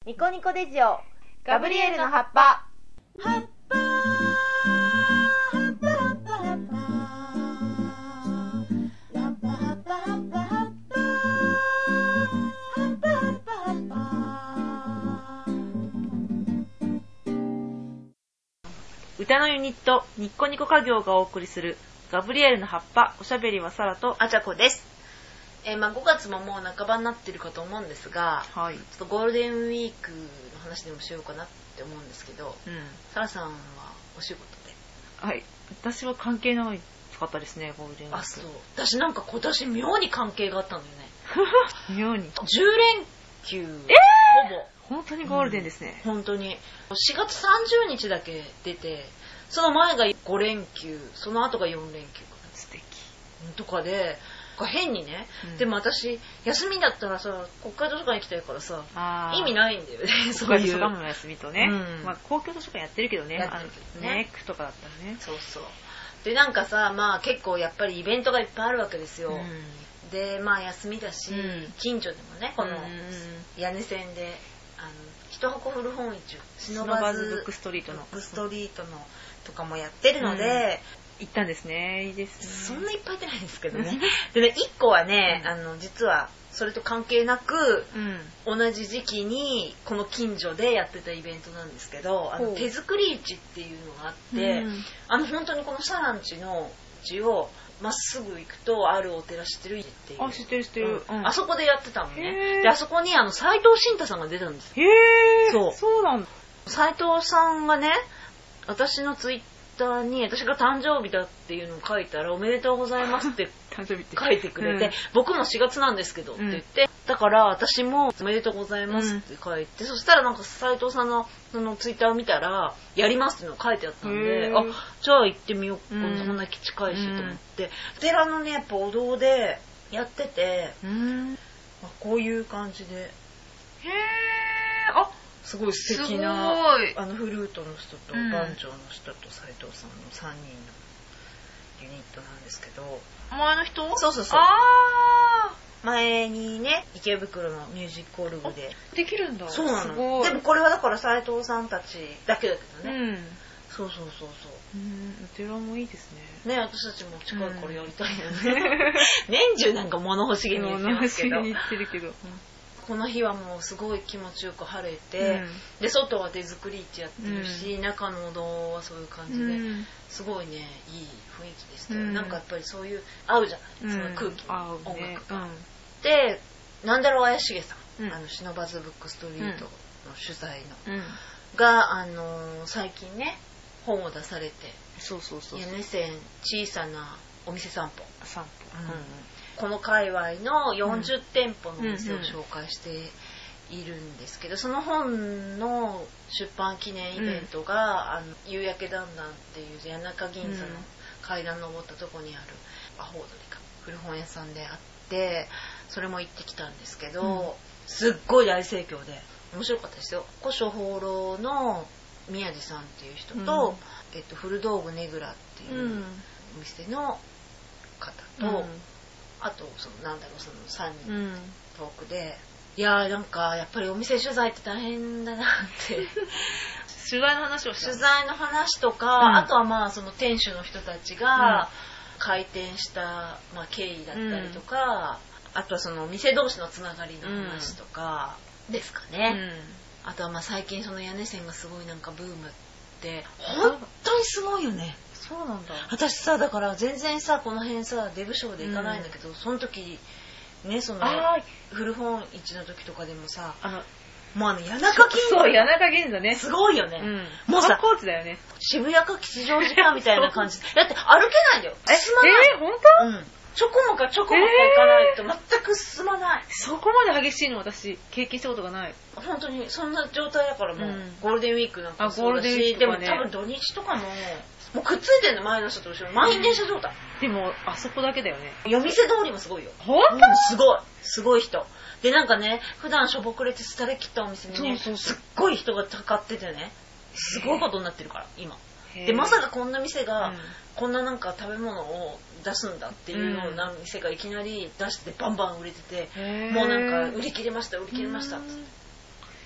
ニコニコデジオガブリエルの葉っぱ。 葉っぱ葉っぱ葉っぱ葉っぱ葉っぱ葉っぱ葉っぱ葉っぱ葉っぱ葉っぱ葉っぱ。 歌のユニットニッコニコ家業がお送りするガブリエルの葉っぱ。おしゃべりはサラとあちゃこです。5月ももう半ばになってるかと思うんですが、 はい、 ちょっとゴールデンウィークの話でもしようかなって思うんですけど、サラさんはお仕事で。 はい、私は関係ないかったですね、ゴールデンウィーク。 あ、そう。私なんか今年妙に関係があったんだよね。 妙に。 10連休、ほぼ。 本当にゴールデンですね。 本当に。4月30日だけ出て、その前が5連休、その後が4連休かな。 素敵。 とかで、変にね、でも私休みだったらさ、国会図書館行きたいからさ、意味ないんだよね。 そういう国会図書館の休みとね、公共図書館やってるけどね、ネックとかだったらね。 そうそう。でなんかさ、結構やっぱりイベントがいっぱいあるわけですよ。で休みだし、近所でもね、この屋根線で一箱古本市、シノバズブックストリートのとかもやってるので。 行ったんですね。いいですね。 そんないっぱい出ないですけどね。でね、1個はね、実はそれと関係なく、同じ時期にこの近所でやってたイベントなんですけど、手作り市っていうのがあって、本当にこのシャランチの市をまっすぐ行くとあるお寺知ってるっていう。 あ、知ってる。 あそこでやってたのね。で、あそこに斉藤慎太さんが出たんですよ。 そうなんだ。斉藤さんがね、私のツイッターに私が誕生日だっていうのを書いたら、おめでとうございますって書いてくれて、僕も4月なんですけどって言って、だから私もおめでとうございますって書いて、そしたらなんか斉藤さんのそのツイッターを見たら、やりますっていうのが書いてあったんで、じゃあ行ってみよう、そんな近いしと思って、お寺のね、やっぱお堂でやってて、こういう感じで。すごい素敵なフルートの人と番長の人と斉藤さんの3人のユニットなんですけど。 前の人？ そう。前にね、池袋のミュージックオルグでできるんだ。 そうなの。でもこれはだから斉藤さんたちだけだけどね。そう。 お寺もいいですね。 ね、私たちも近いからやりたいよね。年中なんか物欲しげに言ってますけど。 物欲しげに言ってるけど。 この日はもうすごい気持ちよく晴れて、で外は手作り市やってるし、中のお堂はそういう感じで、すごいね、いい雰囲気でしたよ。なんかやっぱりそういう合うじゃない、その空気、音楽が。で、なんだろう、怪しげさん、シノバズブックストリートの取材の、が最近ね、本を出されて、屋根線小さなお店散歩。この界隈の40店舗のお店を紹介しているんですけど、その本の出版記念イベントが、夕焼けだんだんっていう谷中銀座の階段登ったとこにあるアホウドリか古本屋さんであって、それも行ってきたんですけど、すっごい大盛況で面白かったですよ。古書放浪の宮地さんっていう人と、古道具ねぐらっていうお店の方と、あとその3人トークで、いやーなんかやっぱりお店取材って大変だなって取材の話をした。 取材の話とか、あとはその店主の人たちが開店した、経緯だったりとか、あとはその店同士のつながりの話とかですかね。あとは最近その屋根線がすごいなんかブームって本当にすごいよね。 そうなんだ。 私さ、だから全然さ、この辺さ、デブショーで行かないんだけど、その時ね、その古本市の時とかでもさ、もう谷中銀座。 そう、谷中銀座ね。 すごいよね。 もうさ、観光地だよね。 渋谷か吉祥寺かみたいな感じ。だって歩けないんだよ。進まない。 本当？ ちょこまか行かないと全く進まない。 そこまで激しいの私経験したことがない。 本当にそんな状態だからもう、ゴールデンウィークなんかそうだし、でも多分土日とかもうくっついてんの、前の人と後ろ。満員電車状態。 でもあそこだけだよね。 夜店通りもすごいよ。 本当？ すごい人。でなんかね、普段しょぼくれて廃れ切ったお店にね、すっごい人がたかっててね、すごいことになってるから今。でまさかこんな店が、こんななんか食べ物を出すんだっていうような店がいきなり出してバンバン売れてて、もうなんか売り切れましたって。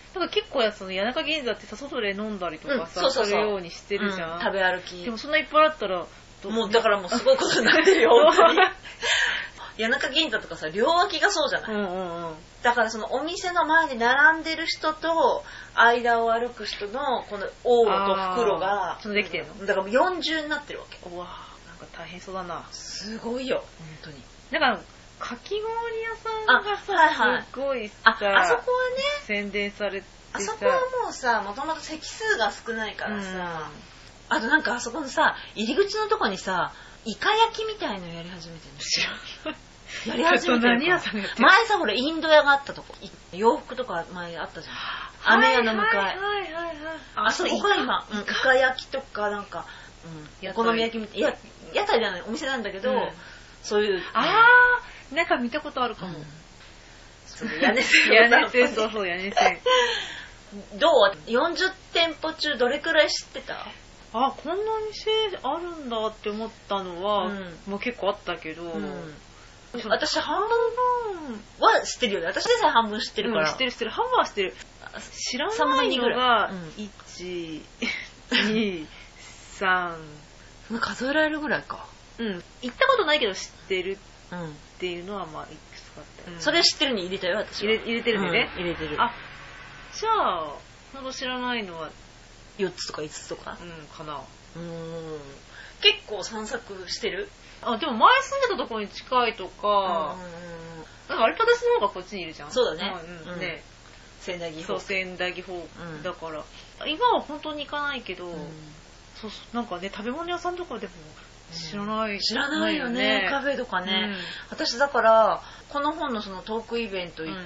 だから結構その谷中銀座ってさ、外で飲んだりとかさ、 そうそうそうするようにしてるじゃん。 食べ歩き。 でもそんないっぱいあったら、 もうだからもうすごいことになってるよ、本当に。谷中銀座とかさ、両脇がそうじゃない、だからそのお店の前に並んでる人と間を歩く人のこの往路と袋がそのできてるの？ だからもう40になってるわけ。 うわなんか大変そうだな。 すごいよ、本当に。 だからかき氷屋さんがさ、 はいはい、 すごいさ、 あそこはね宣伝されてさ、 あそこはもうさ、もともと席数が少ないからさ、あとなんかあそこのさ、入り口のとこにさ、イカ焼きみたいのやり始めてるんですよ。やり始めてる何屋さんやってる？ 前さ、ほら、インド屋があったとこ。洋服とか前あったじゃん。アメ屋の向かい。あそこが今、イカ焼きとかなんか、お好み焼きみたいな。屋台じゃない、お店なんだけど、そういう。 なんか見たことあるかも。 屋根線。 屋根線、そうそう、屋根線。 どう ?40 店舗中どれくらい知ってた？ あ、こんな店あるんだって思ったのは、もう結構あったけど、 私半分は知ってるよね。私でさえ半分知ってるから。 知ってる。半分は知ってる。知らないのが、1、2、3。 数えられるぐらいか。 行ったことないけど知ってるっていうのはまあいくつかあった。 それ知ってるに入れたよ、私は。 入れてるんでね。 入れてる。 あ、じゃあ、ほんと知らないのは 4つとか5つとか。 かな。 結構散策してる？ あ、でも前住んでたところに近いとか、なんか割と私の方がこっちにいるじゃん。 そうだね。 ね。 仙台義方。 そう、仙台義方。だから、今は本当に行かないけど、そう、なんかね、食べ物屋さんとかでも知らないよね、カフェとかね。私だから、この本のそのトークイベント行って、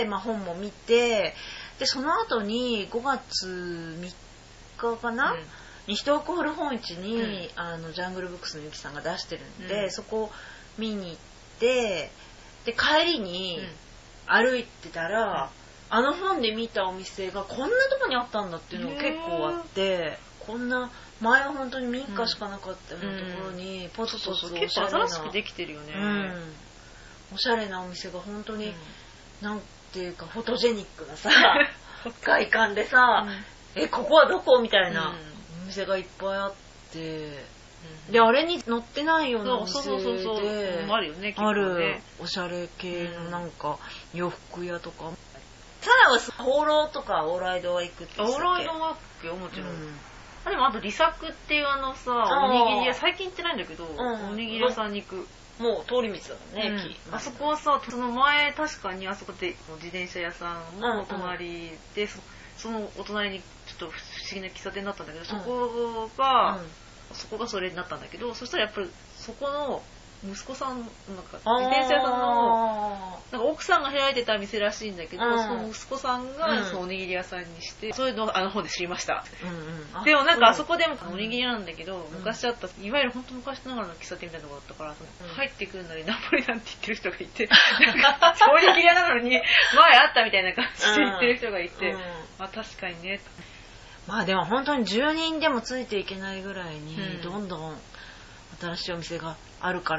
本も見て、で、その後に5月3日かな、に人を古本市に、ジャングルブックスのゆきさんが出してるんで、そこ見に行って、で帰りに歩いてたら、あの本で見たお店がこんなとこにあったんだっていうのが結構あって、こんな前は本当に民家しかなかったようなところにポツポツおしゃれな、 結構新しくできてるよね、 おしゃれなお店が本当に、なんていうかフォトジェニックなさ外観でさ、ここはどこみたいなお店がいっぱいあって、であれに載ってないようなお店であるよね、 あるおしゃれ系のなんか洋服屋とか。サラは放浪とかオーライドは行くって言ってたっけ？ オーライドはもちろん。でもあとリサクっていうおにぎり屋、最近行ってないんだけど、おにぎり屋さんに行く。 もう通り道だもんね、駅。 あそこはさ、その前確かにあそこで自転車屋さんの隣で、そのお隣にちょっと不思議な喫茶店だったんだけど、そこがそれになったんだけど、そしたらやっぱりそこの息子さん、なんか自転車屋さんのなんか奥さんが開いてた店らしいんだけど、その息子さんがそのおにぎり屋さんにして、そういうのをあの本で知りました。でもなんかあそこでもおにぎり屋なんだけど、昔あったいわゆる本当昔ながらの喫茶店みたいなのがあったから、入ってくるのにナポリなんて言ってる人がいて、おにぎり屋なのに前あったみたいな感じで言ってる人がいて、確かにね。 まあでも本当に10人でもついていけないぐらいにどんどん新しいお店があるから、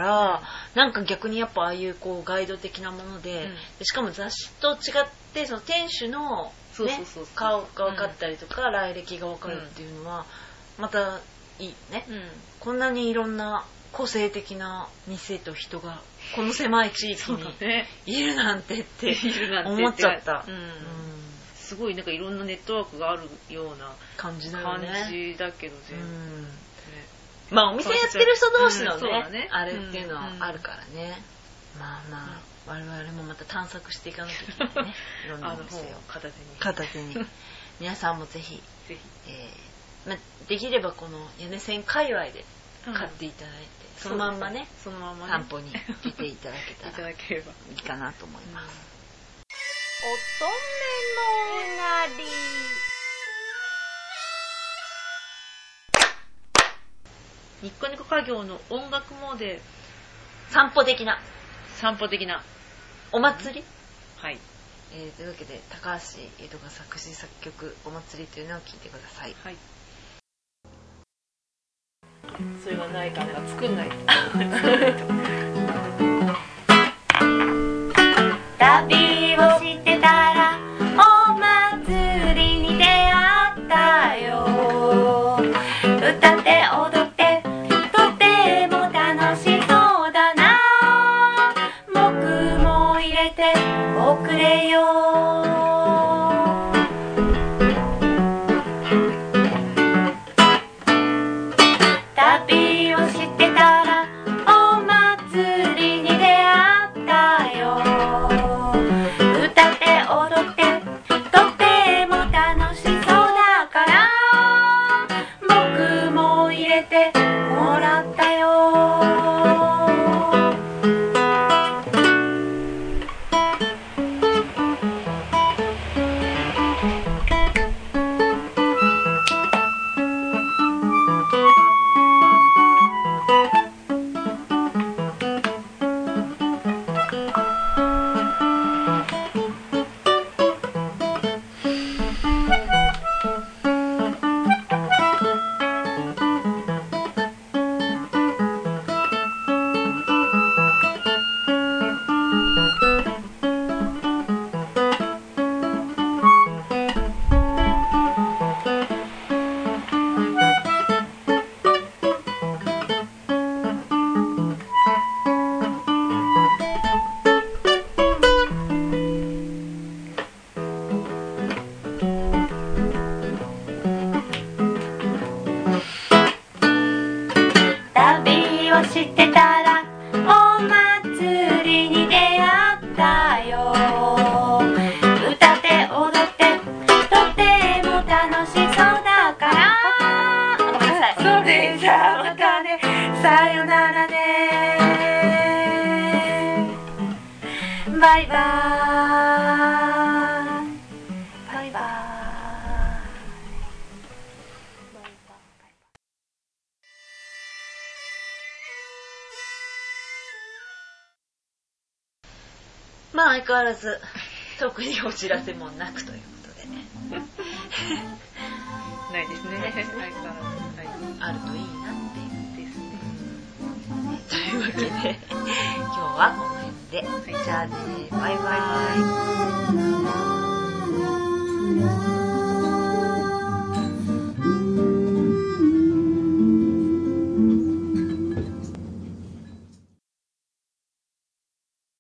なんか逆にやっぱああいうこうガイド的なもので、しかも雑誌と違ってその店主の、顔が分かったりとか、来歴が分かるっていうのはまたいいよね、こんなにいろんな個性的な店と人がこの狭い地域にいるなんてって思っちゃった。 すごいなんかいろんなネットワークがあるような感じだけど全然。 まあお店やってる人同士のね、あれっていうのはあるからね。まあ我々もまた探索していかなきゃいけないね。いろんなお店を片手に。皆さんもぜひできればこの屋根線界隈で買っていただいて、そのまんまね散歩に来ていただけたらいいかなと思います。 乙女のなり。 ニッコニコ家業の音楽モーデル。 散歩的なお祭り、 はい、 というわけで高橋優斗が作詞作曲お祭りというのを聞いてください。 はい、 それがないから作んないと旅をしてたらお祭バイバーイ。バイバーイ。 まあ相変わらず特にお知らせもなくということでないですね。 ないですね相変わらず、はい、 あるといいなっていうですね。 というわけで今日はこの辺で、じゃあねバイバイ。